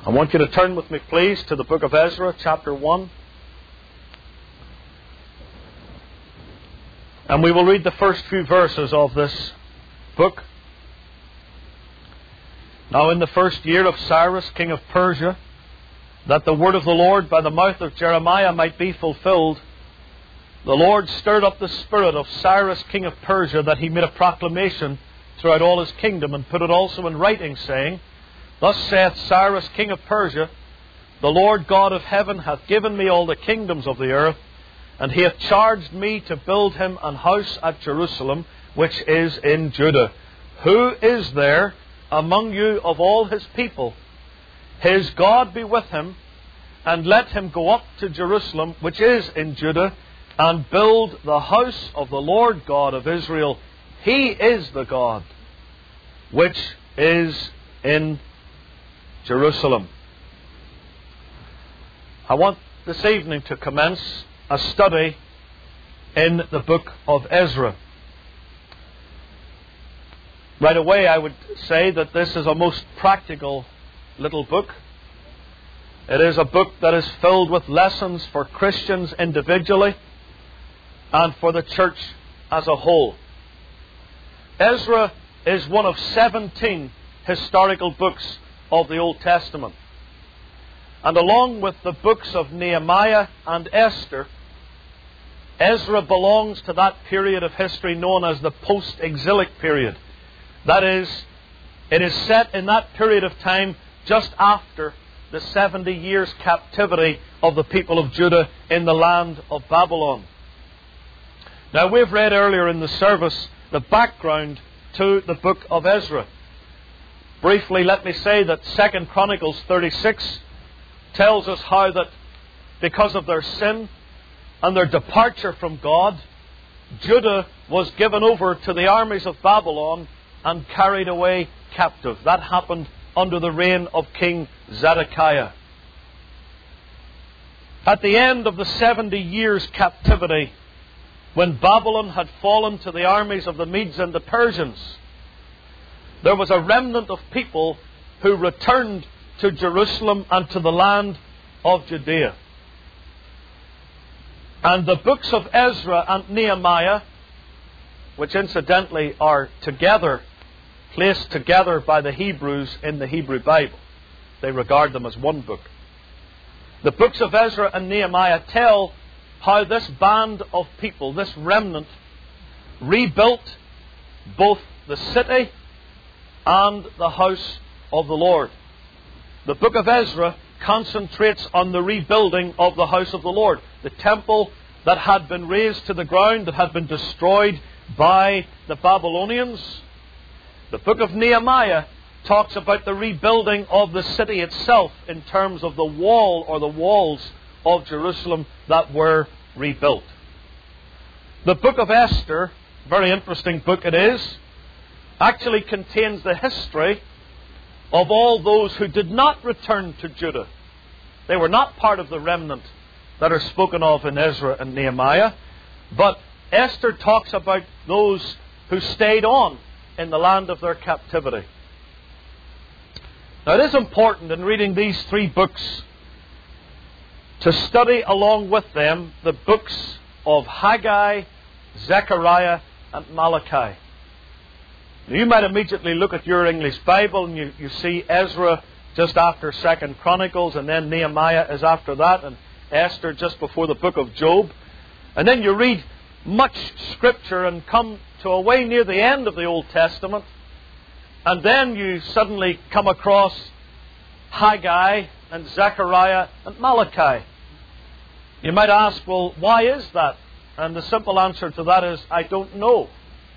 I want you to turn with me, please, to the book of Ezra, chapter 1. And we will read the first few verses of this book. Now in the first year of Cyrus, king of Persia, that the word of the Lord by the mouth of Jeremiah might be fulfilled, the Lord stirred up the spirit of Cyrus, king of Persia, that he made a proclamation throughout all his kingdom, and put it also in writing, saying, Thus saith Cyrus, king of Persia, The Lord God of heaven hath given me all the kingdoms of the earth, and he hath charged me to build him an house at Jerusalem, which is in Judah. Who is there among you of all his people? His God be with him, and let him go up to Jerusalem, which is in Judah, and build the house of the Lord God of Israel. He is the God which is in Jerusalem. I want this evening to commence a study in the book of Ezra. Right away, I would say that this is a most practical little book. It is a book that is filled with lessons for Christians individually and for the church as a whole. Ezra is one of 17 historical books of the Old Testament. And along with the books of Nehemiah and Esther, Ezra belongs to that period of history known as the post-exilic period. That is, it is set in that period of time just after the 70 years captivity of the people of Judah in the land of Babylon. Now, we've read earlier in the service the background to the book of Ezra. Briefly, let me say that 2 Chronicles 36 tells us how that because of their sin and their departure from God, Judah was given over to the armies of Babylon and carried away captive. That happened under the reign of King Zedekiah. At the end of the 70 years captivity, when Babylon had fallen to the armies of the Medes and the Persians, there was a remnant of people who returned to Jerusalem and to the land of Judea. And the books of Ezra and Nehemiah, which incidentally are together, placed together by the Hebrews in the Hebrew Bible. They regard them as one book. The books of Ezra and Nehemiah tell how this band of people, this remnant, rebuilt both the city and the house of the Lord. The book of Ezra concentrates on the rebuilding of the house of the Lord, the temple that had been razed to the ground, that had been destroyed by the Babylonians. The book of Nehemiah talks about the rebuilding of the city itself in terms of the wall or the walls of Jerusalem that were rebuilt. The book of Esther, very interesting book it is, actually contains the history of all those who did not return to Judah. They were not part of the remnant that are spoken of in Ezra and Nehemiah, but Esther talks about those who stayed on in the land of their captivity. Now, it is important in reading these three books to study along with them the books of Haggai, Zechariah, and Malachi. Now, you might immediately look at your English Bible and you see Ezra just after 2 Chronicles, and then Nehemiah is after that, and Esther just before the book of Job. And then you read much Scripture and come to a way near the end of the Old Testament, and then you suddenly come across Haggai and Zechariah and Malachi. You might ask, well, why is that? And the simple answer to that is, I don't know.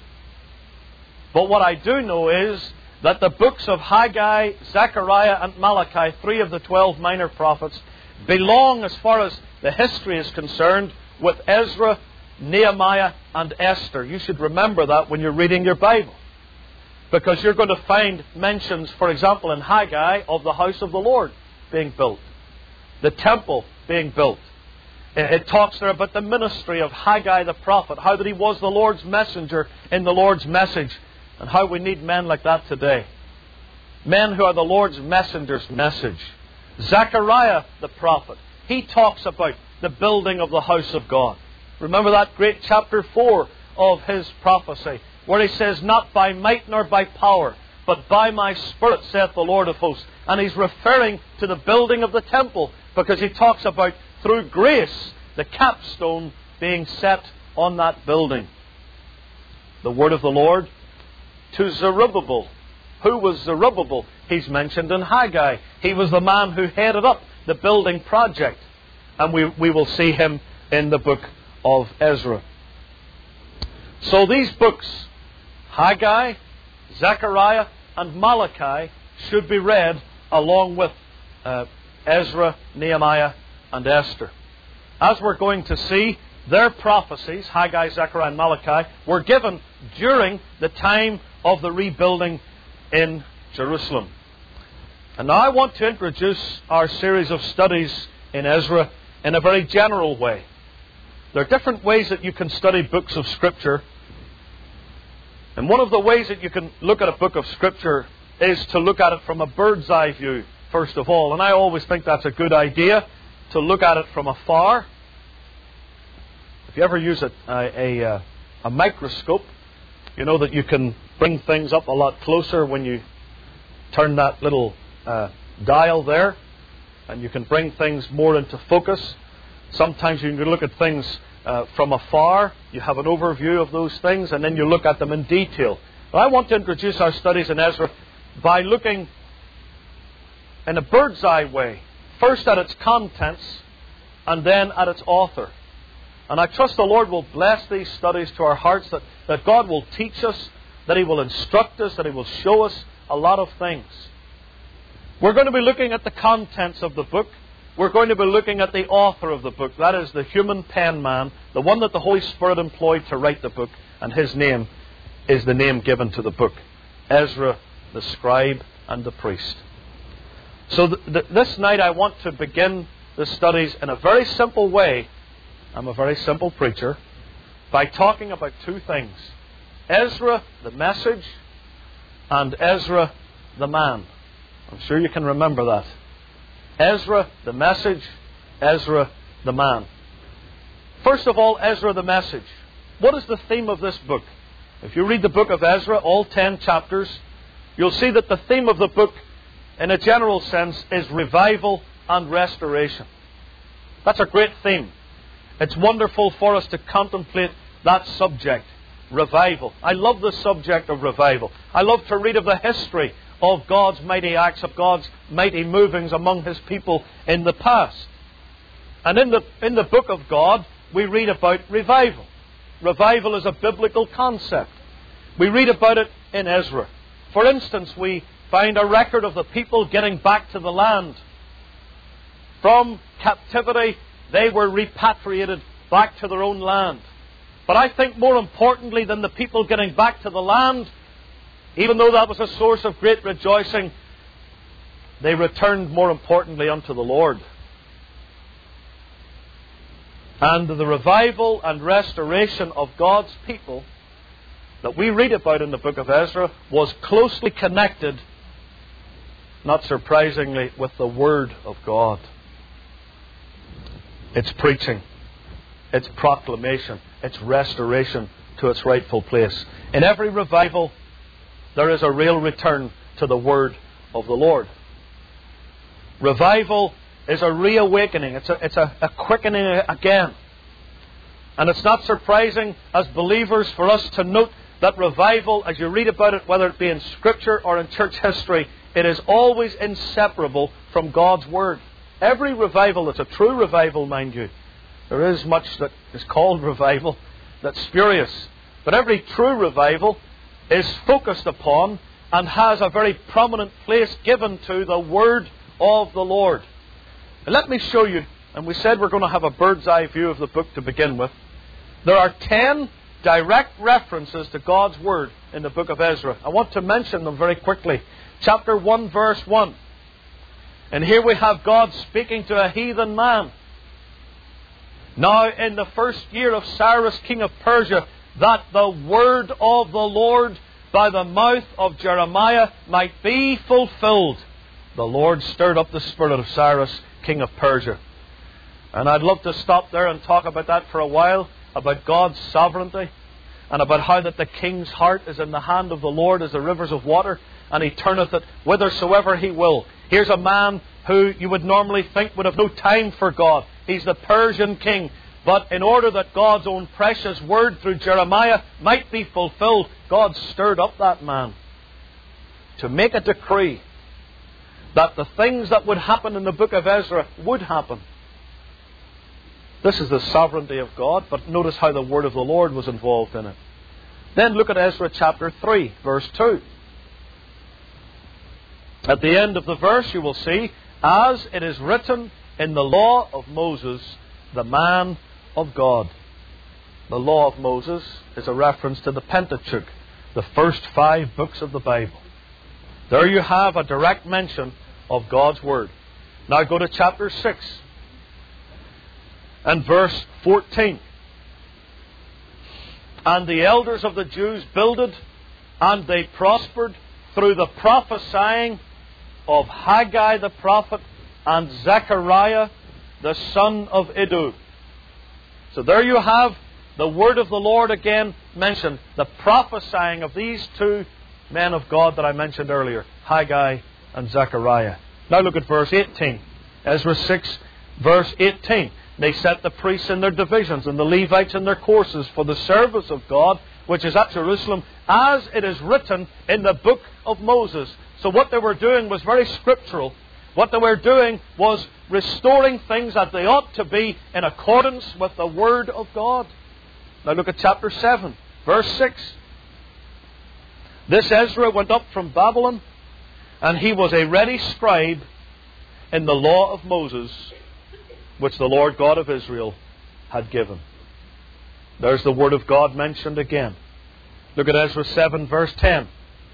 But what I do know is that the books of Haggai, Zechariah, and Malachi, 3 of the 12 minor prophets, belong, as far as the history is concerned, with Ezra, Nehemiah, and Esther. You should remember that when you're reading your Bible, because you're going to find mentions, for example, in Haggai, of the house of the Lord being built, the temple being built. It talks there about the ministry of Haggai the prophet, how that he was the Lord's messenger in the Lord's message, and how we need men like that today. Men who are the Lord's messenger's message. Zechariah the prophet, he talks about the building of the house of God. Remember that great chapter 4 of his prophecy, where he says, "Not by might nor by power, but by my Spirit, saith the Lord of hosts." And he's referring to the building of the temple, because he talks about, through grace, the capstone being set on that building. The word of the Lord to Zerubbabel. Who was Zerubbabel? He's mentioned in Haggai. He was the man who headed up the building project. And we will see him in the book of Ezra. So these books, Haggai, Zechariah, and Malachi, should be read along with Ezra, Nehemiah, and Esther. As we're going to see, their prophecies, Haggai, Zechariah, and Malachi, were given during the time of the rebuilding in Jerusalem. And now I want to introduce our series of studies in Ezra in a very general way. There are different ways that you can study books of Scripture. And one of the ways that you can look at a book of Scripture is to look at it from a bird's eye view, first of all. And I always think that's a good idea, to look at it from afar. If you ever use a microscope, you know that you can bring things up a lot closer when you turn that little dial there, and you can bring things more into focus. Sometimes you can look at things from afar. You have an overview of those things, and then you look at them in detail. But I want to introduce our studies in Ezra by looking in a bird's eye way, first at its contents, and then at its author. And I trust the Lord will bless these studies to our hearts, that God will teach us, that He will instruct us, that He will show us a lot of things. We're going to be looking at the contents of the book. We're going to be looking at the author of the book. That is the human pen man, the one that the Holy Spirit employed to write the book. And his name is the name given to the book: Ezra, the scribe and the priest. So this night I want to begin the studies in a very simple way. I'm a very simple preacher, by talking about two things: Ezra, the message, and Ezra, the man. I'm sure you can remember that. Ezra, the message, Ezra, the man. First of all, Ezra, the message. What is the theme of this book? If you read the book of Ezra, all 10 chapters, you'll see that the theme of the book, in a general sense, is revival and restoration. That's a great theme. It's wonderful for us to contemplate that subject, revival. I love the subject of revival. I love to read of the history of God's mighty acts, of God's mighty movings among His people in the past. And in the book of God, we read about revival. Revival is a biblical concept. We read about it in Ezra. For instance, we find a record of the people getting back to the land. From captivity, they were repatriated back to their own land. But I think more importantly than the people getting back to the land, even though that was a source of great rejoicing, they returned more importantly unto the Lord. And the revival and restoration of God's people that we read about in the book of Ezra was closely connected, not surprisingly, with the Word of God. Its preaching, its proclamation, its restoration to its rightful place. In every revival, there is a real return to the Word of the Lord. Revival is a reawakening. It's a quickening again. And it's not surprising as believers for us to note that revival, as you read about it, whether it be in Scripture or in church history, it is always inseparable from God's Word. Every revival that's a true revival, mind you, there is much that is called revival that's spurious. But every true revival is focused upon and has a very prominent place given to the Word of the Lord. And let me show you, and we said we're going to have a bird's eye view of the book to begin with. There are 10 direct references to God's Word in the book of Ezra. I want to mention them very quickly. Chapter 1, verse 1. And here we have God speaking to a heathen man. Now in the first year of Cyrus, king of Persia, that the word of the Lord by the mouth of Jeremiah might be fulfilled, the Lord stirred up the spirit of Cyrus, king of Persia. And I'd love to stop there and talk about that for a while, about God's sovereignty, and about how that the king's heart is in the hand of the Lord as the rivers of water, and He turneth it whithersoever He will. Here's a man who you would normally think would have no time for God. He's the Persian king. But in order that God's own precious word through Jeremiah might be fulfilled, God stirred up that man to make a decree that the things that would happen in the book of Ezra would happen. This is the sovereignty of God, but notice how the word of the Lord was involved in it. Then look at Ezra chapter 3, verse 2. At the end of the verse you will see, as it is written in the law of Moses, the man of God. The law of Moses is a reference to the Pentateuch, the first 5 books of the Bible. There you have a direct mention of God's Word. Now go to chapter 6 and verse 14. And the elders of the Jews builded, and they prospered through the prophesying of Haggai the prophet and Zechariah the son of Iddo. So there you have the word of the Lord again mentioned, the prophesying of these 2 men of God that I mentioned earlier, Haggai and Zechariah. Now look at verse 18. Ezra 6, verse 18. They set the priests in their divisions and the Levites in their courses for the service of God, which is at Jerusalem, as it is written in the book of Moses. So what they were doing was very scriptural. What they were doing was restoring things as they ought to be in accordance with the Word of God. Now look at chapter 7, verse 6. This Ezra went up from Babylon, and he was a ready scribe in the law of Moses, which the Lord God of Israel had given. There's the Word of God mentioned again. Look at Ezra 7, verse 10.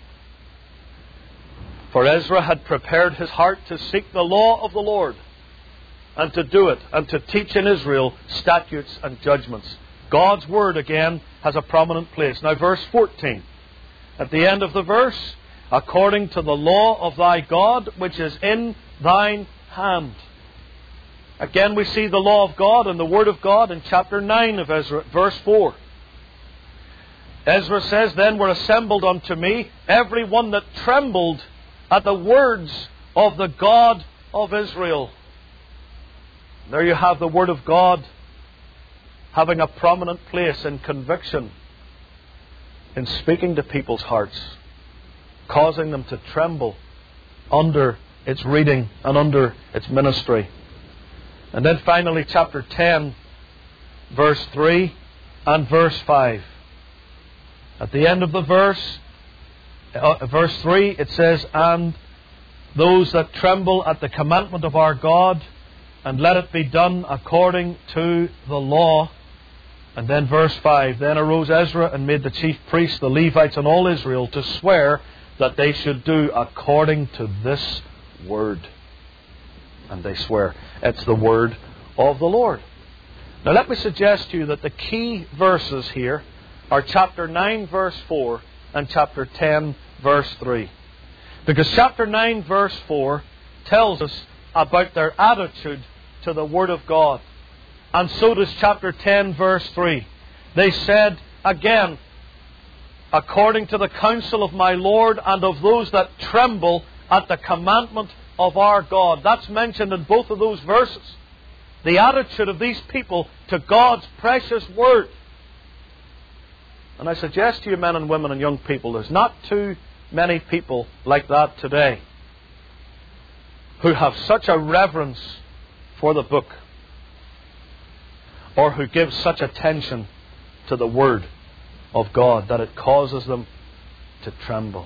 For Ezra had prepared his heart to seek the law of the Lord, and to do it, and to teach in Israel statutes and judgments. God's Word again has a prominent place. Now verse 14. At the end of the verse, according to the law of thy God, which is in thine hand. Again we see the law of God and the Word of God in chapter 9 of Ezra, verse 4. Ezra says, Then were assembled unto me every one that trembled at the words of the God of Israel. There you have the Word of God having a prominent place in conviction, in speaking to people's hearts, causing them to tremble under its reading and under its ministry. And then finally chapter 10, verse 3 and verse 5. At the end of the verse 3, it says, And those that tremble at the commandment of our God, and let it be done according to the law. And then verse 5, Then arose Ezra and made the chief priests, the Levites, and all Israel to swear that they should do according to this word. And they swear. It's the word of the Lord. Now let me suggest to you that the key verses here are chapter 9 verse 4 and chapter 10 verse 3. Because chapter 9 verse 4 tells us about their attitude to the Word of God. And so does chapter 10 verse 3. They said again, according to the counsel of my Lord and of those that tremble at the commandment of our God. That's mentioned in both of those verses. The attitude of these people to God's precious Word. And I suggest to you, men and women and young people, there's not too many people like that today who have such a reverence for the book, or who give such attention to the Word of God that it causes them to tremble.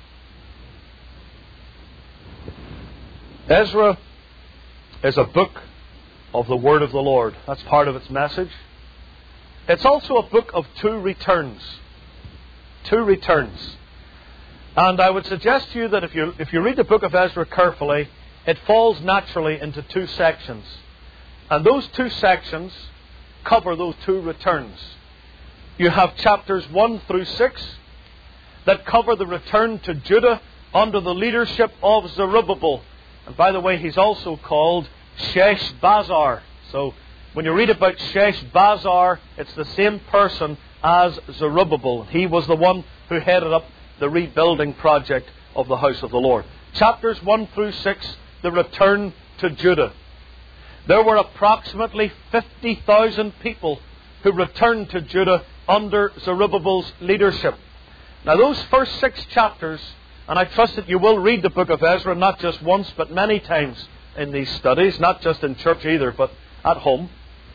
Ezra is a book of the Word of the Lord. That's part of its message. It's also a book of 2 returns. 2 returns. And I would suggest to you that if you read the book of Ezra carefully, it falls naturally into 2 sections. And those 2 sections cover those 2 returns. You have chapters 1 through 6 that cover the return to Judah under the leadership of Zerubbabel. And by the way, he's also called Sheshbazzar. So when you read about Sheshbazzar, it's the same person as Zerubbabel. He was the one who headed up the rebuilding project of the house of the Lord. Chapters 1 through 6, the return to Judah. There were approximately 50,000 people who returned to Judah under Zerubbabel's leadership. Now those first 6 chapters, and I trust that you will read the book of Ezra not just once but many times in these studies, not just in church either, but at home.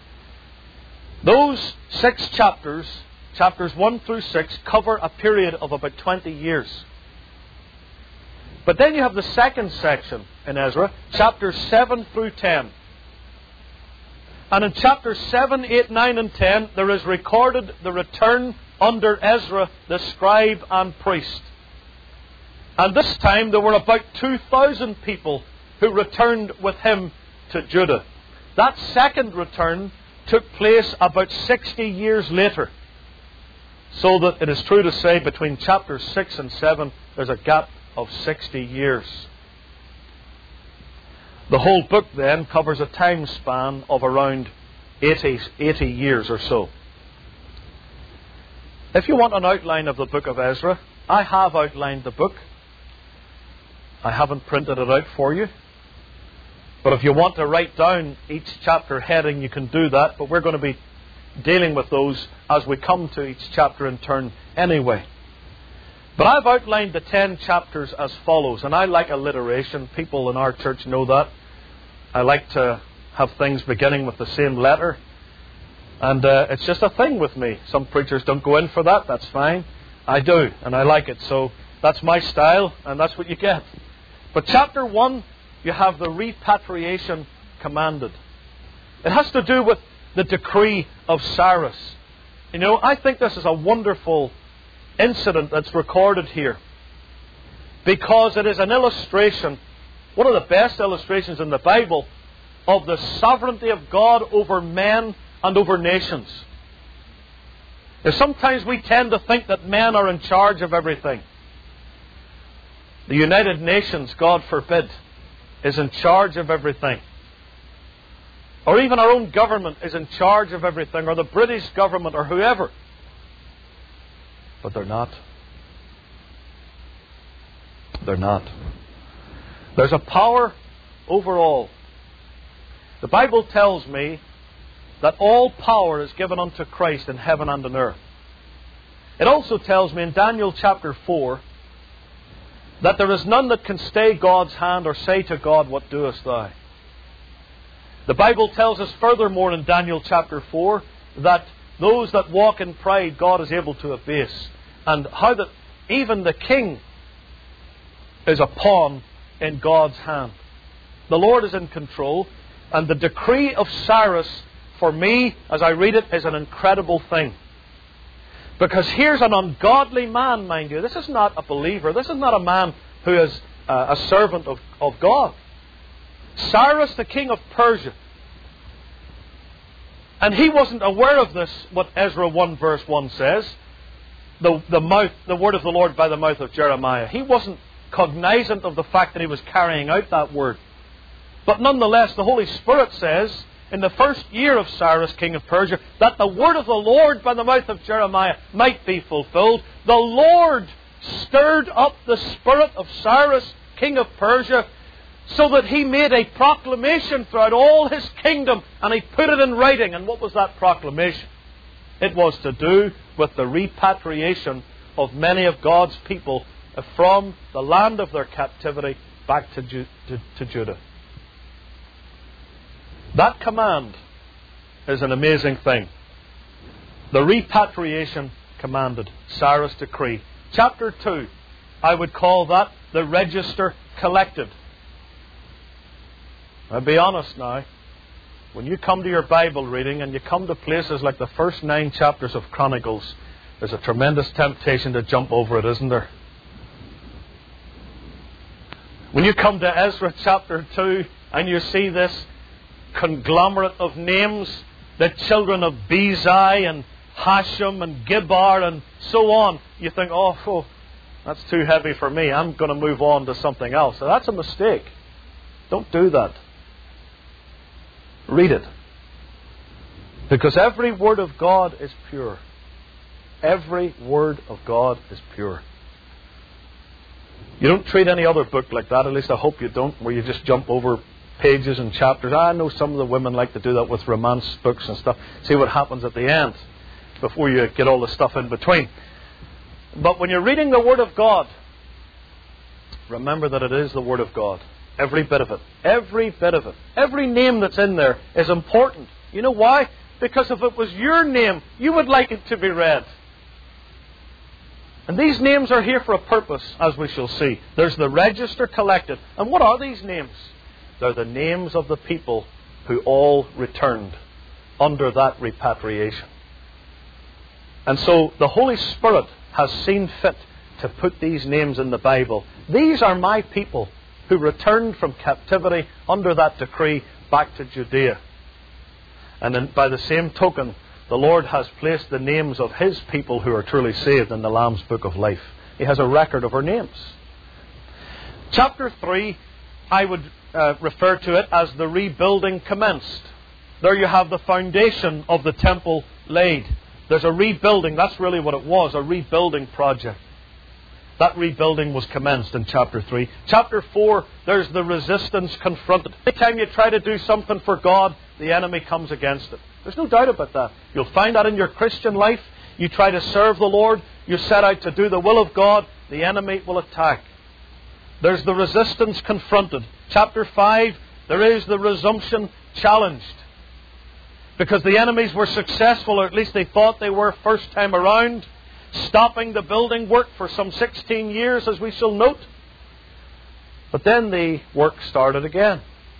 Those 6 chapters, chapters 1 through 6, cover a period of about 20 years. But then you have the second section in Ezra, chapters 7 through 10. And in chapters 7, 8, 9 and 10, there is recorded the return under Ezra, the scribe and priest. And this time there were about 2,000 people who returned with him to Judah. That second return took place about 60 years later. So that it is true to say between chapters 6 and 7 there's a gap of 60 years. The whole book then covers a time span of around 80 years or so. If you want an outline of the book of Ezra, I have outlined the book. I haven't printed it out for you. But if you want to write down each chapter heading, you can do that. But we're going to be dealing with those as we come to each chapter in turn anyway. But I've outlined the 10 chapters as follows. And I like alliteration. People in our church know that. I like to have things beginning with the same letter. And it's just a thing with me. Some preachers don't go in for that. That's fine. I do. And I like it. So that's my style. And that's what you get. But chapter 1, you have the repatriation commanded. It has to do with the decree of Cyrus. You know, I think this is a wonderful incident that's recorded here, because it is an illustration, one of the best illustrations in the Bible, of the sovereignty of God over men and over nations. Now, sometimes we tend to think that men are in charge of everything. The United Nations, God forbid, is in charge of everything. Or even our own government is in charge of everything, or the British government, or whoever. But they're not. They're not. There's a power over all. The Bible tells me that all power is given unto Christ in heaven and on earth. It also tells me in Daniel chapter 4 that there is none that can stay God's hand or say to God, "What doest thou?" The Bible tells us furthermore in Daniel chapter 4 that those that walk in pride, God is able to abase. And how that even the king is a pawn in God's hand. The Lord is in control. And the decree of Cyrus, for me, as I read it, is an incredible thing. Because here's an ungodly man, mind you. This is not a believer. This is not a man who is a servant of God. Cyrus, the king of Persia. And he wasn't aware of this, what Ezra 1 verse 1 says. The word of the Lord by the mouth of Jeremiah. He wasn't cognizant of the fact that he was carrying out that word. But nonetheless, the Holy Spirit says, in the first year of Cyrus, king of Persia, that the word of the Lord by the mouth of Jeremiah might be fulfilled. The Lord stirred up the spirit of Cyrus, king of Persia, so that he made a proclamation throughout all his kingdom, and he put it in writing. And what was that proclamation? It was to do with the repatriation of many of God's people from the land of their captivity back to Judah. That command is an amazing thing. The repatriation commanded, Cyrus' decree. Chapter 2, I would call that the register collected. I'll be honest now. When you come to your Bible reading and you come to places like the first 9 chapters of Chronicles, there's a tremendous temptation to jump over it, isn't there? When you come to Ezra chapter 2 and you see this conglomerate of names, the children of Bezai and Hashem and Gibbar and so on, you think, oh, that's too heavy for me. I'm going to move on to something else. So that's a mistake. Don't do that. Read it. Because every word of God is pure. Every word of God is pure. You don't treat any other book like that, at least I hope you don't, where you just jump over pages and chapters. I know some of the women like to do that with romance books and stuff. See what happens at the end before you get all the stuff in between. But when you're reading the Word of God, remember that it is the Word of God. Every bit of it. Every bit of it. Every name that's in there is important. You know why? Because if it was your name, you would like it to be read. And these names are here for a purpose, as we shall see. There's the register collected. And what are these names? They're the names of the people who all returned under that repatriation. And so the Holy Spirit has seen fit to put these names in the Bible. These are my people who returned from captivity under that decree back to Judea. And then by the same token, the Lord has placed the names of His people who are truly saved in the Lamb's Book of Life. He has a record of our names. Chapter 3, I would refer to it as the rebuilding commenced. There you have the foundation of the temple laid. There's a rebuilding. That's really what it was, a rebuilding project. That rebuilding was commenced in chapter 3. Chapter 4, there's the resistance confronted. Every time you try to do something for God, the enemy comes against it. There's no doubt about that. You'll find that in your Christian life. You try to serve the Lord. You set out to do the will of God. The enemy will attack. There's the resistance confronted. Chapter 5, there is the resumption challenged. Because the enemies were successful, or at least they thought they were first time around, stopping the building work for some 16 years, as we shall note. But then the work started again.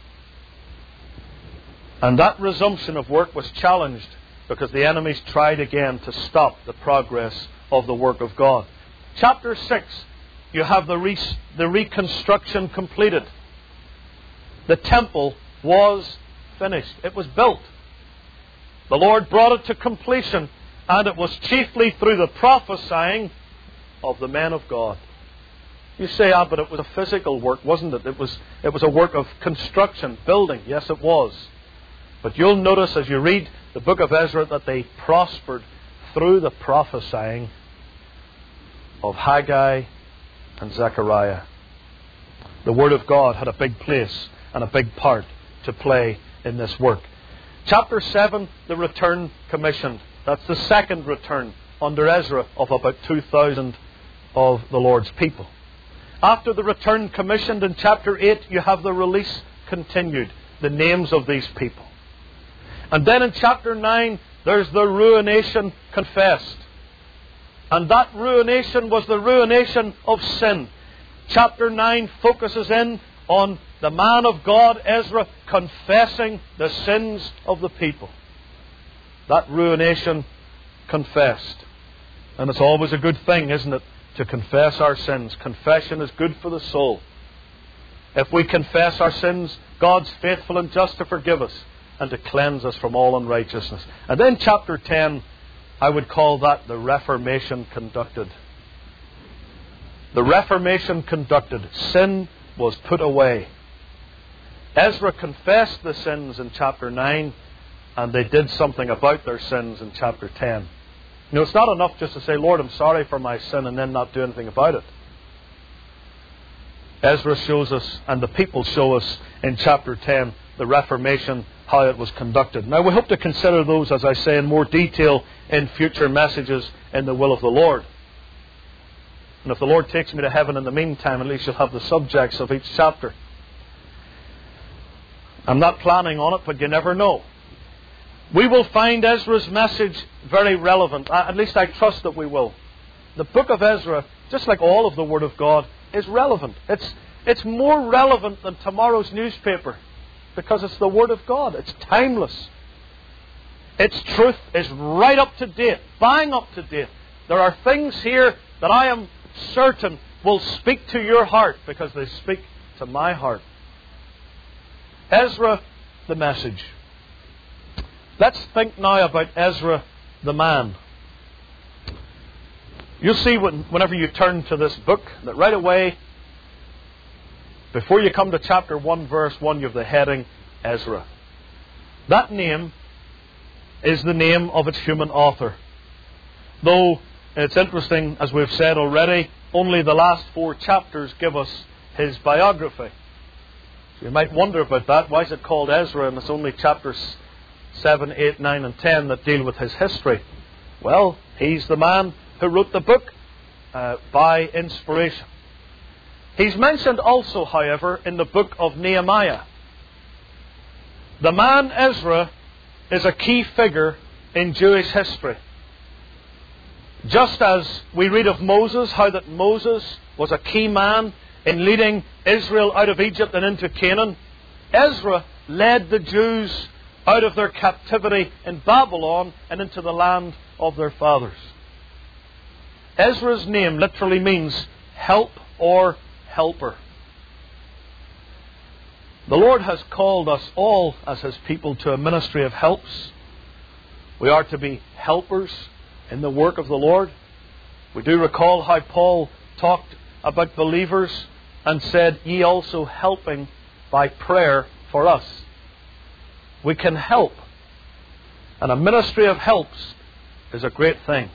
And that resumption of work was challenged because the enemies tried again to stop the progress of the work of God. Chapter 6, you have the reconstruction completed. The temple was finished. It was built. The Lord brought it to completion, and it was chiefly through the prophesying of the men of God. You say, but it was a physical work, wasn't it? It was a work of construction, building. Yes, it was. But you'll notice as you read the book of Ezra that they prospered through the prophesying of Haggai and Zechariah. The Word of God had a big place and a big part to play in this work. Chapter 7, the return commissioned. That's the second return under Ezra of about 2,000 of the Lord's people. After the return commissioned in chapter 8, you have the release continued, the names of these people. And then in chapter 9, there's the ruination confessed. And that ruination was the ruination of sin. Chapter 9 focuses in on the man of God, Ezra, confessing the sins of the people. That ruination confessed. And it's always a good thing, isn't it, to confess our sins. Confession is good for the soul. If we confess our sins, God's faithful and just to forgive us and to cleanse us from all unrighteousness. And then chapter 10, I would call that the Reformation conducted. The Reformation conducted. Sin was put away. Ezra confessed the sins in chapter 9, and they did something about their sins in chapter 10. You know, it's not enough just to say, Lord, I'm sorry for my sin, and then not do anything about it. Ezra shows us, and the people show us in chapter 10, the Reformation, how it was conducted. Now, we hope to consider those, as I say, in more detail in future messages in the will of the Lord. And if the Lord takes me to heaven in the meantime, at least you'll have the subjects of each chapter. I'm not planning on it, but you never know. We will find Ezra's message very relevant. At least I trust that we will. The book of Ezra, just like all of the Word of God, is relevant. It's more relevant than tomorrow's newspaper because it's the Word of God. It's timeless. Its truth is right up to date, bang up to date. There are things here that I am certain will speak to your heart because they speak to my heart. Ezra, the message. Let's think now about Ezra, the man. You'll see whenever you turn to this book that right away Before you come to chapter 1, verse 1, you have the heading Ezra. That name is the name of its human author. Though it's interesting, as we've said already, only the last 4 chapters give us his biography. So you might wonder about that. Why is it called Ezra and it's only chapters 7, 8, 9 and 10 that deal with his history? Well, he's the man who wrote the book by inspiration. He's mentioned also, however, in the book of Nehemiah. The man Ezra is a key figure in Jewish history. Just as we read of Moses, how that Moses was a key man in leading Israel out of Egypt and into Canaan, Ezra led the Jews out of their captivity in Babylon and into the land of their fathers. Ezra's name literally means help or helper. The Lord has called us all as His people to a ministry of helps. We are to be helpers in the work of the Lord. We do recall how Paul talked about believers and said, "Ye also helping by prayer for us." We can help. And a ministry of helps is a great thing.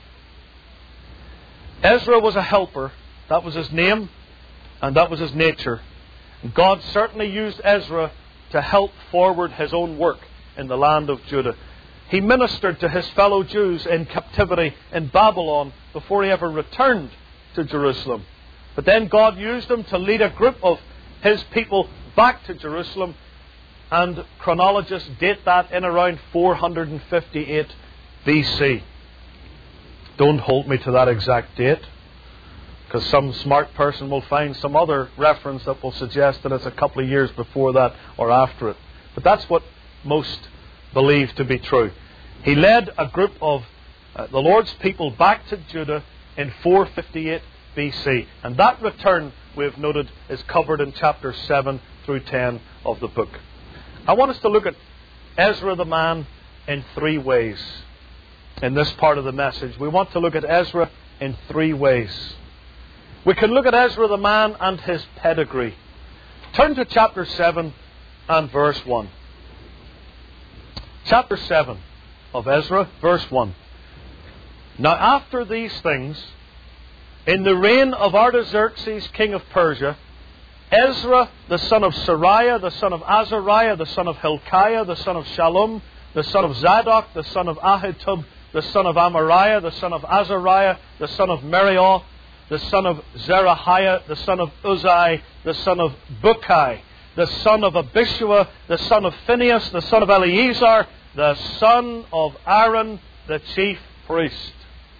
Ezra was a helper. That was his name and that was his nature. God certainly used Ezra to help forward His own work in the land of Judah. He ministered to his fellow Jews in captivity in Babylon before he ever returned to Jerusalem. But then God used him to lead a group of His people back to Jerusalem, and chronologists date that in around 458 BC. Don't hold me to that exact date, because some smart person will find some other reference that will suggest that it's a couple of years before that or after it. But that's what most believe to be true. He led a group of the Lord's people back to Judah in 458 BC. And that return, we have noted, is covered in chapters 7 through 10 of the book. I want us to look at Ezra the man in 3 ways. In this part of the message, we want to look at Ezra in 3 ways. We can look at Ezra the man and his pedigree. Turn to chapter 7 and verse 1. Chapter 7 of Ezra, verse 1. Now after these things, in the reign of Artaxerxes, king of Persia, Ezra, the son of Sariah, the son of Azariah, the son of Hilkiah, the son of Shallum, the son of Zadok, the son of Ahitub, the son of Amariah, the son of Azariah, the son of Merioth, the son of Zerahiah, the son of Uzai, the son of Bukai, the son of Abishua, the son of Phinehas, the son of Eleazar, the son of Aaron, the chief priest.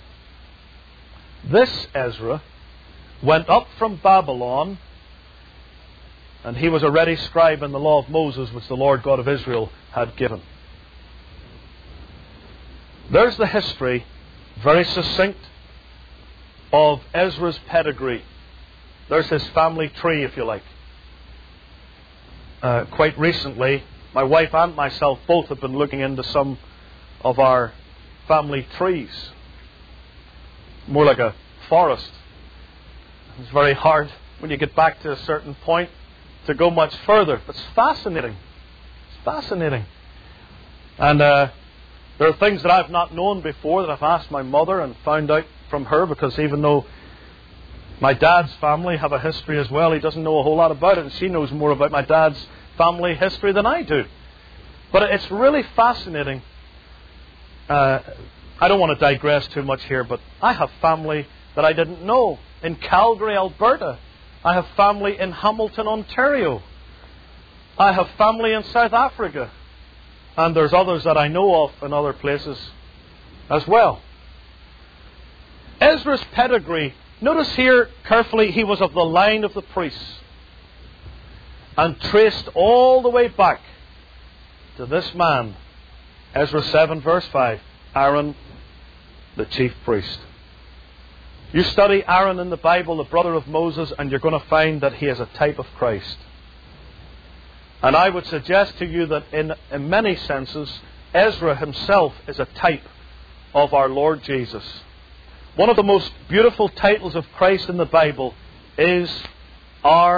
This Ezra went up from Babylon, and he was a ready scribe in the law of Moses, which the Lord God of Israel had given. There's the history, very succinct, of Ezra's pedigree. There's his family tree, if you like. Quite recently, my wife and myself both have been looking into some of our family trees. More like a forest. It's very hard when you get back to a certain point to go much further. But it's fascinating. It's fascinating. And there are things that I've not known before that I've asked my mother and found out from her, because even though my dad's family have a history as well, he doesn't know a whole lot about it, and she knows more about my dad's family history than I do. But it's really fascinating. I don't want to digress too much here, but I have family that I didn't know in Calgary, Alberta. I have family in Hamilton, Ontario. I have family in South Africa. And there's others that I know of in other places as well. Ezra's pedigree. Notice here carefully, he was of the line of the priests. And traced all the way back to this man, Ezra 7 verse 5, Aaron, the chief priest. You study Aaron in the Bible, the brother of Moses, and you're going to find that he is a type of Christ. And I would suggest to you that in many senses, Ezra himself is a type of our Lord Jesus. One of the most beautiful titles of Christ in the Bible is our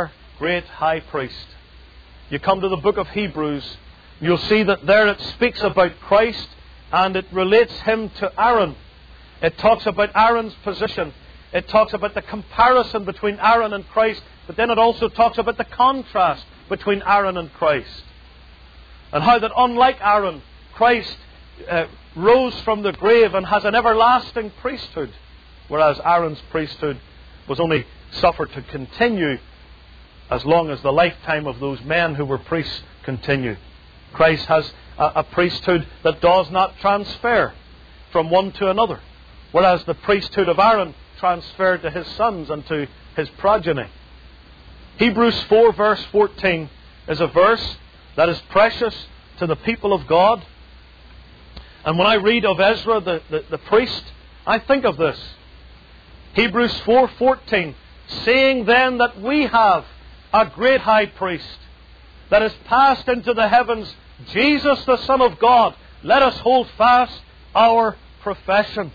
great high priest. You come to the book of Hebrews, you'll see that there it speaks about Christ and it relates Him to Aaron. It talks about Aaron's position. It talks about the comparison between Aaron and Christ, but then it also talks about the contrast between Aaron and Christ. And how that unlike Aaron, Christ rose from the grave and has an everlasting priesthood, whereas Aaron's priesthood was only suffered to continue as long as the lifetime of those men who were priests continued. Christ has a priesthood that does not transfer from one to another, whereas the priesthood of Aaron transferred to his sons and to his progeny. Hebrews 4 verse 14 is a verse that is precious to the people of God. And when I read of Ezra the priest, I think of this. Hebrews 4:14, saying then that we have a great high priest that is passed into the heavens, Jesus the Son of God, let us hold fast our profession.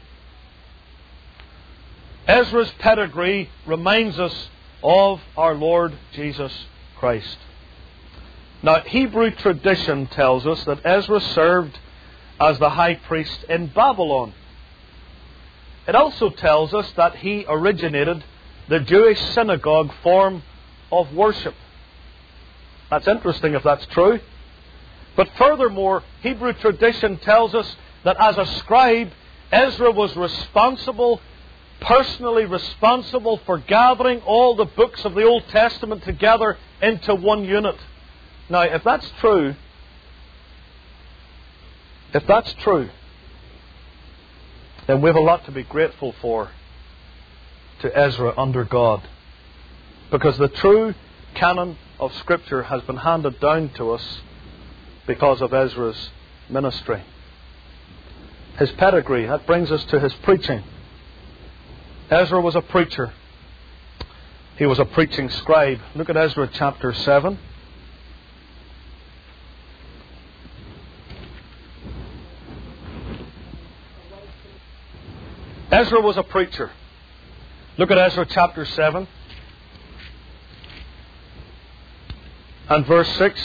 Ezra's pedigree reminds us of our Lord Jesus Christ. Now, Hebrew tradition tells us that Ezra served as the high priest in Babylon. It also tells us that he originated the Jewish synagogue form of worship. That's interesting if that's true. But furthermore, Hebrew tradition tells us that as a scribe, Ezra was personally responsible for gathering all the books of the Old Testament together into one unit. Now, if that's true, then we have a lot to be grateful for to Ezra under God. Because the true canon of Scripture has been handed down to us because of Ezra's ministry. His pedigree, that brings us to his preaching. Ezra was a preacher. He was a preaching scribe. Look at Ezra chapter 7. Ezra was a preacher. Look at Ezra chapter 7 and verse 6.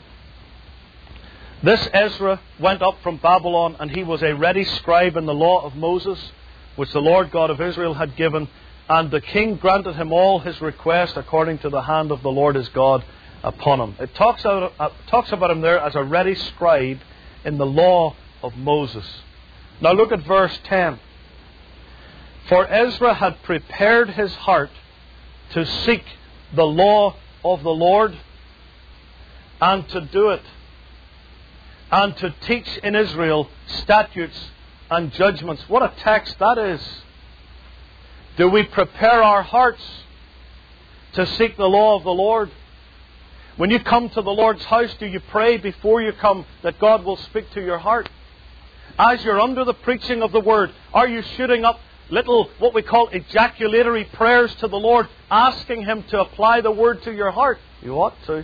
This Ezra went up from Babylon, and he was a ready scribe in the law of Moses, which the Lord God of Israel had given. And the king granted him all his request according to the hand of the Lord his God upon him. It talks about him there as a ready scribe in the law of Moses. Now look at verse 10. For Ezra had prepared his heart to seek the law of the Lord and to do it, and to teach in Israel statutes and judgments. What a text that is. Do we prepare our hearts to seek the law of the Lord? When you come to the Lord's house, do you pray before you come that God will speak to your heart? As you're under the preaching of the Word, are you shooting up little, what we call ejaculatory prayers to the Lord, asking Him to apply the Word to your heart? You ought to.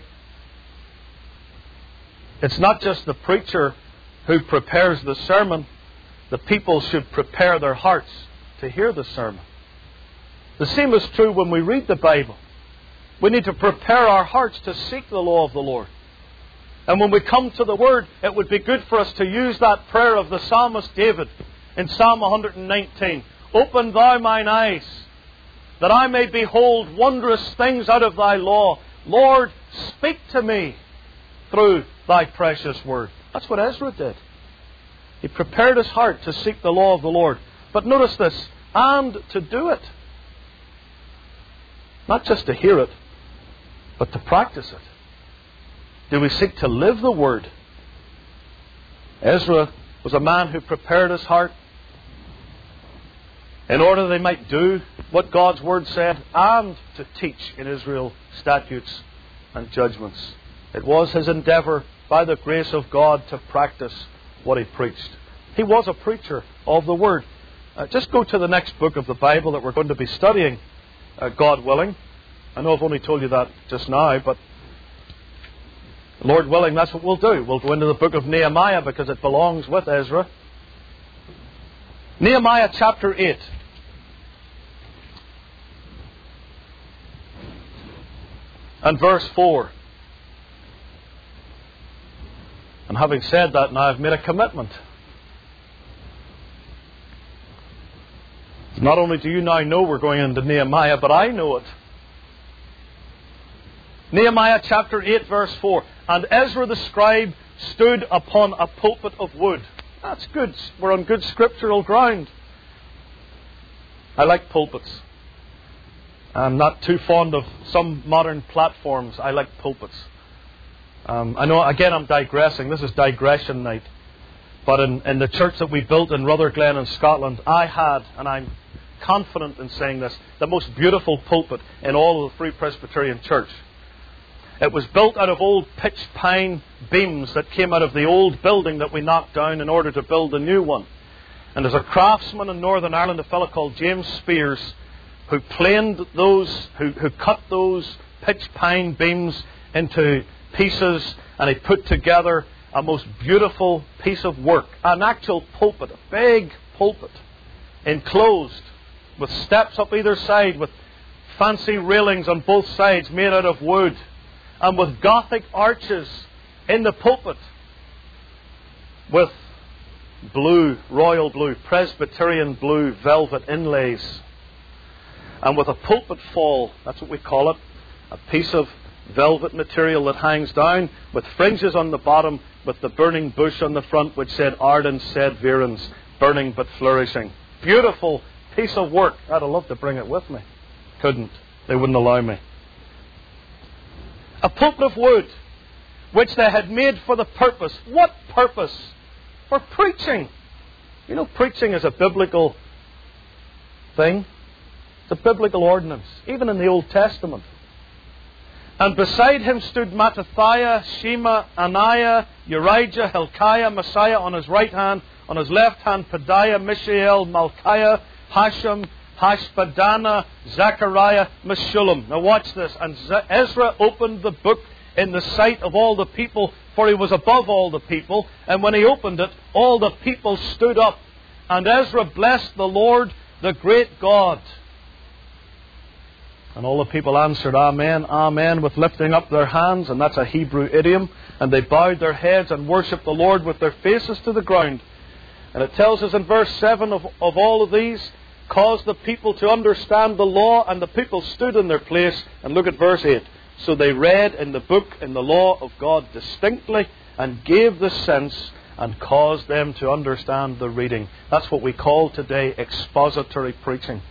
It's not just the preacher who prepares the sermon. The people should prepare their hearts to hear the sermon. The same is true when we read the Bible. We need to prepare our hearts to seek the law of the Lord. And when we come to the Word, it would be good for us to use that prayer of the psalmist David in Psalm 119. Open thou mine eyes, that I may behold wondrous things out of thy law. Lord, speak to me through thy precious word. That's what Ezra did. He prepared his heart to seek the law of the Lord. But notice this, and to do it. Not just to hear it, but to practice it. Do we seek to live the word? Ezra was a man who prepared his heart in order they might do what God's word said, and to teach in Israel statutes and judgments. It was his endeavour, by the grace of God, to practice what he preached. He was a preacher of the Word. Just go to the next book of the Bible that we're going to be studying, God willing. I know I've only told you that just now, but Lord willing, that's what we'll do. We'll go into the book of Nehemiah because it belongs with Ezra. Nehemiah chapter 8. and verse 4. And having said that, now I've made a commitment. Not only do you now know we're going into Nehemiah, but I know it. Nehemiah chapter 8 verse 4. And Ezra the scribe stood upon a pulpit of wood. That's good. We're on good scriptural ground. I like pulpits. I'm not too fond of some modern platforms. I like pulpits. I know, again, I'm digressing. This is digression night. But in the church that we built in Rutherglen in Scotland, I had, and I'm confident in saying this, the most beautiful pulpit in all of the Free Presbyterian Church. It was built out of old pitch pine beams that came out of the old building that we knocked down in order to build the new one. And there's a craftsman in Northern Ireland, a fellow called James Spears, who planed those, who cut those pitch pine beams into pieces, and he put together a most beautiful piece of work. An actual pulpit, a big pulpit, enclosed, with steps up either side, with fancy railings on both sides made out of wood, and with Gothic arches in the pulpit, with blue, royal blue, Presbyterian blue velvet inlays, and with a pulpit fall, that's what we call it, a piece of velvet material that hangs down, with fringes on the bottom, with the burning bush on the front, which said Ardens sed Virens, burning but flourishing. Beautiful piece of work. I'd have loved to bring it with me. Couldn't. They wouldn't allow me. A pulpit of wood, which they had made for the purpose. What purpose? For preaching. You know, preaching is a biblical thing. It's a biblical ordinance, even in the Old Testament. And beside him stood Mattathiah, Shema, Ananiah, Urijah, Hilkiah, Messiah on his right hand, on his left hand Pedaiah, Mishael, Malchiah, Hashem, Hashbadana, Zechariah, Meshullam. Now watch this. And Ezra opened the book in the sight of all the people, for he was above all the people. And when he opened it, all the people stood up. And Ezra blessed the Lord, the great God. And all the people answered, Amen, Amen, with lifting up their hands. And that's a Hebrew idiom. And they bowed their heads and worshipped the Lord with their faces to the ground. And it tells us in verse 7 of all of these, caused the people to understand the law, and the people stood in their place. And look at verse 8. So they read in the book, in the law of God distinctly, and gave the sense, and caused them to understand the reading. That's what we call today expository preaching.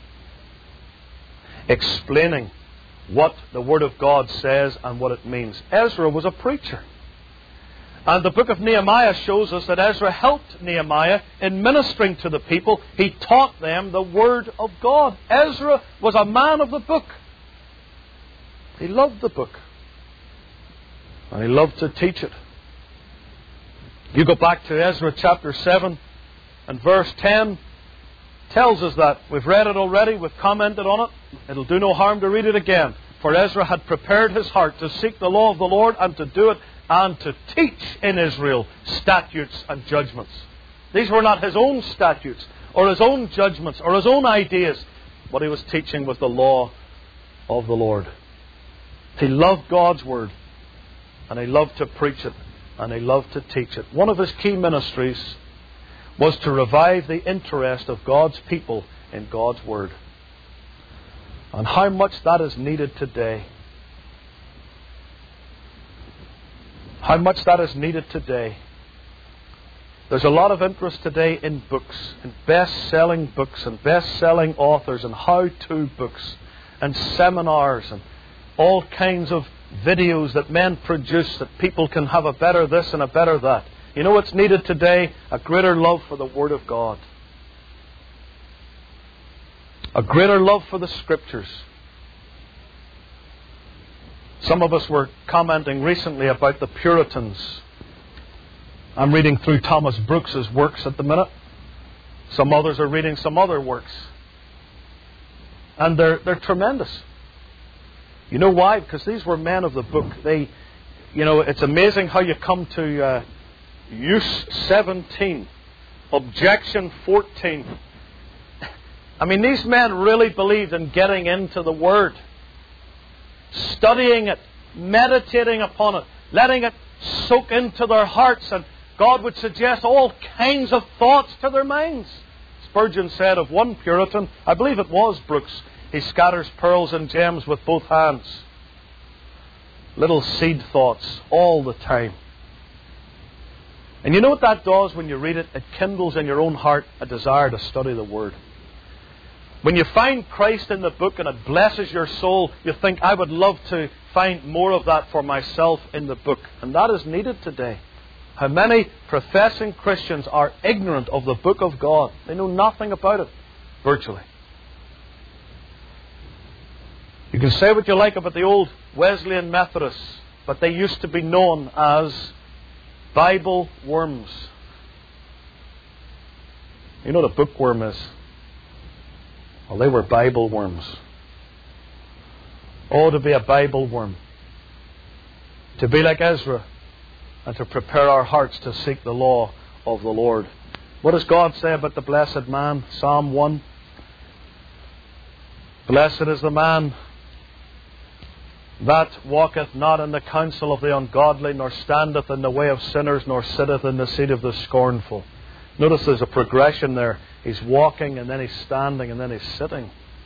Explaining what the Word of God says and what it means. Ezra was a preacher. And the book of Nehemiah shows us that Ezra helped Nehemiah in ministering to the people. He taught them the Word of God. Ezra was a man of the book. He loved the book. And he loved to teach it. You go back to Ezra chapter 7 and verse 10. Tells us that. We've read it already. We've commented on it. It'll do no harm to read it again. For Ezra had prepared his heart to seek the law of the Lord and to do it, and to teach in Israel statutes and judgments. These were not his own statutes or his own judgments or his own ideas. What he was teaching was the law of the Lord. He loved God's Word, and he loved to preach it, and he loved to teach it. One of his key ministries was to revive the interest of God's people in God's Word. And how much that is needed today. How much that is needed today. There's a lot of interest today in books, in best-selling books and best-selling authors and how-to books and seminars and all kinds of videos that men produce that people can have a better this and a better that. You know what's needed today? A greater love for the Word of God. A greater love for the Scriptures. Some of us were commenting recently about the Puritans. I'm reading through Thomas Brooks's works at the minute. Some others are reading some other works. And they're tremendous. You know why? Because these were men of the book. It's amazing how you come to use 17, objection 14. I mean, these men really believed in getting into the Word. studying it, meditating upon it, letting it soak into their hearts, and God would suggest all kinds of thoughts to their minds. Spurgeon said of one Puritan, I believe it was Brooks, he scatters pearls and gems with both hands. Little seed thoughts all the time. And you know what that does when you read it? It kindles in your own heart a desire to study the Word. When you find Christ in the book and it blesses your soul, you think, I would love to find more of that for myself in the book. And that is needed today. How many professing Christians are ignorant of the book of God? They know nothing about it, virtually. You can say what you like about the old Wesleyan Methodists, but they used to be known as Bible worms. You know what a bookworm is? Well, they were Bible worms. Oh, to be a Bible worm. To be like Ezra and to prepare our hearts to seek the law of the Lord. What does God say about the blessed man? Psalm 1. Blessed is the man that walketh not in the counsel of the ungodly, nor standeth in the way of sinners, nor sitteth in the seat of the scornful. Notice there's a progression there. He's walking, and then he's standing, and then he's sitting.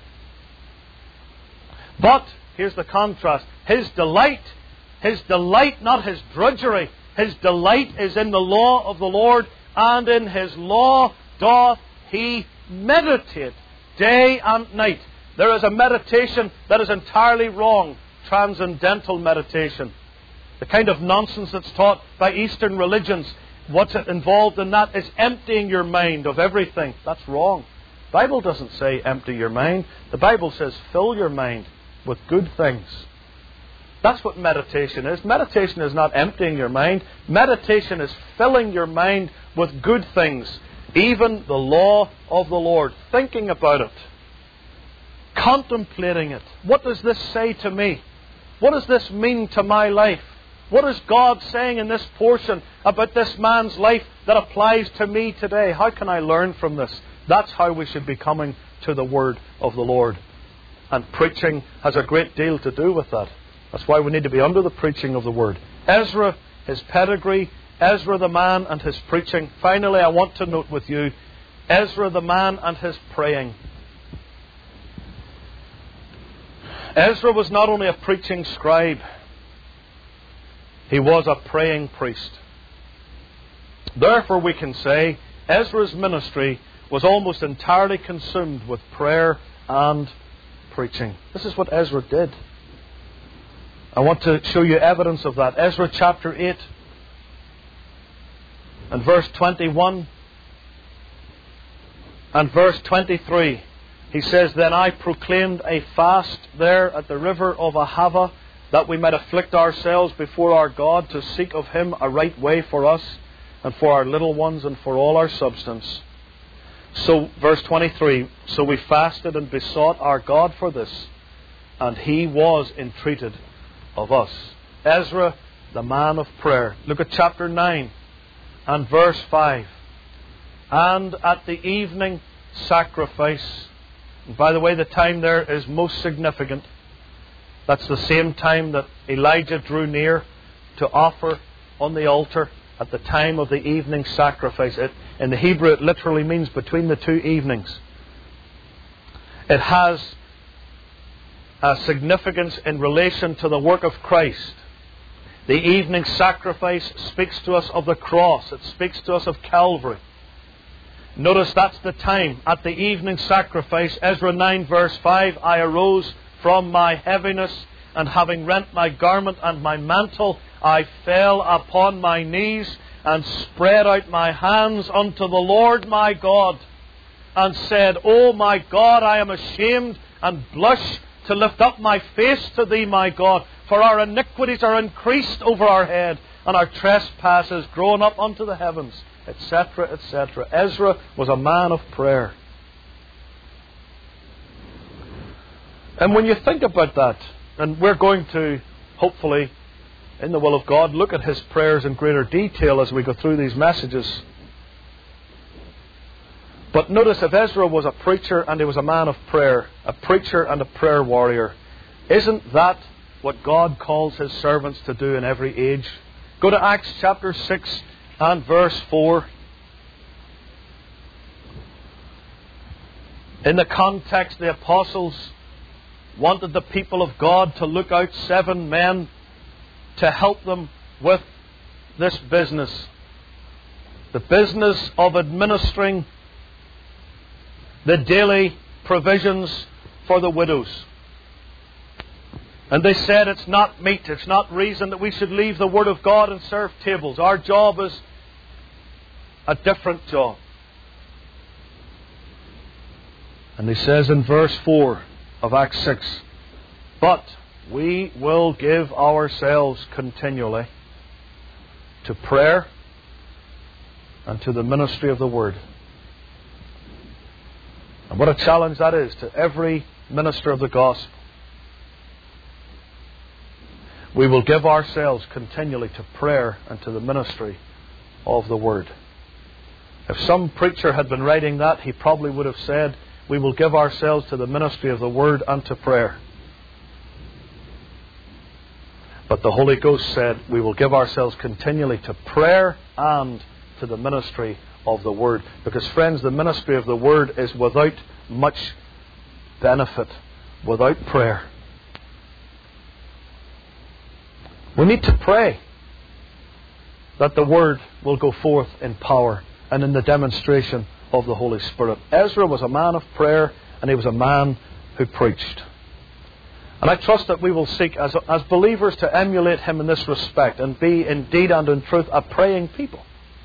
But, here's the contrast. His delight, not his drudgery, his delight is in the law of the Lord, and in His law doth he meditate day and night. There is a meditation that is entirely wrong. Transcendental meditation. The kind of nonsense that's taught by Eastern religions. What's involved in that is emptying your mind of everything. That's wrong. The Bible doesn't say empty your mind. The Bible says fill your mind with good things. That's what meditation is. Meditation is not emptying your mind. Meditation is filling your mind with good things. Even the law of the Lord. Thinking about it. Contemplating it. What does this say to me? What does this mean to my life? What is God saying in this portion about this man's life that applies to me today? How can I learn from this? That's how we should be coming to the Word of the Lord. And preaching has a great deal to do with that. That's why we need to be under the preaching of the Word. Ezra, his pedigree, Ezra the man and his preaching. Finally, I want to note with you, Ezra the man and his praying. Ezra was not only a preaching scribe, he was a praying priest. Therefore we can say Ezra's ministry was almost entirely consumed with prayer and preaching. This is what Ezra did. I want to show you evidence of that. Ezra chapter 8 and verse 21 and verse 23. He says, Then I proclaimed a fast there at the river of Ahava, that we might afflict ourselves before our God, to seek of Him a right way for us, and for our little ones, and for all our substance. So, verse 23, So we fasted and besought our God for this, and He was entreated of us. Ezra, the man of prayer. Look at chapter 9 and verse 5. And at the evening sacrifice. And by the way, the time there is most significant. That's the same time that Elijah drew near to offer on the altar at the time of the evening sacrifice. In the Hebrew, it literally means between the two evenings. It has a significance in relation to the work of Christ. The evening sacrifice speaks to us of the cross. It speaks to us of Calvary. Notice that's the time. At the evening sacrifice, Ezra 9 verse 5, I arose from my heaviness, and having rent my garment and my mantle, I fell upon my knees and spread out my hands unto the Lord my God, and said, O my God, I am ashamed and blush to lift up my face to Thee, my God, for our iniquities are increased over our head, and our trespasses grown up unto the heavens, etc., etc. Ezra was a man of prayer. And when you think about that, and we're going to, hopefully, in the will of God, look at his prayers in greater detail as we go through these messages. But notice, if Ezra was a preacher and he was a man of prayer, a preacher and a prayer warrior, isn't that what God calls His servants to do in every age. Go to Acts chapter 6 and verse 4. In the context, the apostles wanted the people of God to look out 7 men to help them with this business. The business of administering the daily provisions for the widows. And they said it's not meet, it's not reason that we should leave the Word of God and serve tables. Our job is a different job. And he says in verse 4 of Acts 6, but we will give ourselves continually to prayer and to the ministry of the Word. And what a challenge that is to every minister of the gospel. We will give ourselves continually to prayer and to the ministry of the Word. If some preacher had been writing that, he probably would have said, we will give ourselves to the ministry of the Word and to prayer. But the Holy Ghost said, we will give ourselves continually to prayer and to the ministry of the Word. Because, friends, the ministry of the Word is without much benefit without prayer. We need to pray that the Word will go forth in power and in the demonstration of the Holy Spirit. Ezra was a man of prayer, and he was a man who preached. And I trust that we will seek as believers to emulate him in this respect and be indeed and in truth a praying people.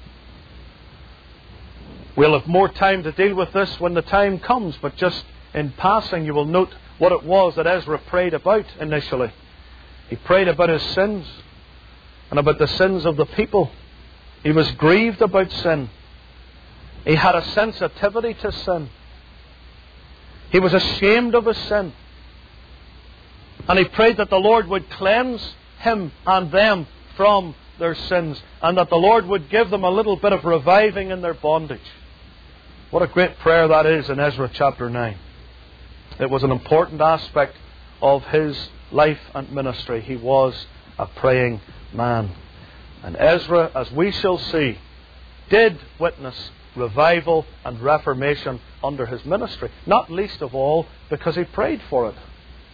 We'll have more time to deal with this when the time comes, but just in passing you will note what it was that Ezra prayed about initially. He prayed about his sins and about the sins of the people. He was grieved about sin. He had a sensitivity to sin. He was ashamed of his sin. And he prayed that the Lord would cleanse him and them from their sins, and that the Lord would give them a little bit of reviving in their bondage. What a great prayer that is in Ezra chapter 9. It was an important aspect of his life and ministry. He was a praying man. And Ezra, as we shall see, did witness revival and reformation under his ministry. Not least of all because he prayed for it.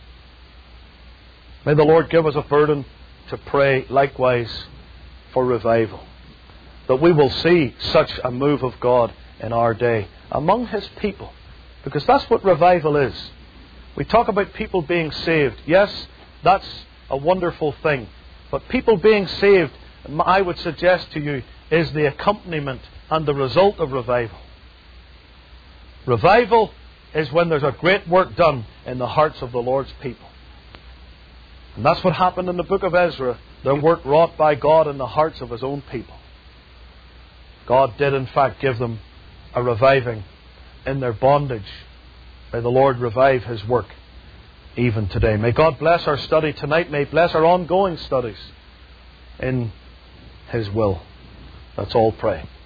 May the Lord give us a burden to pray likewise for revival. That we will see such a move of God in our day among His people. Because that's what revival is. We talk about people being saved. Yes, that's a wonderful thing. But people being saved, I would suggest to you, is the accompaniment and the result of revival. Revival is when there's a great work done in the hearts of the Lord's people. And that's what happened in the book of Ezra. The work wrought by God in the hearts of His own people. God did in fact give them a reviving in their bondage. May the Lord revive His work even today. May God bless our study tonight. May He bless our ongoing studies in His will. Let's all pray.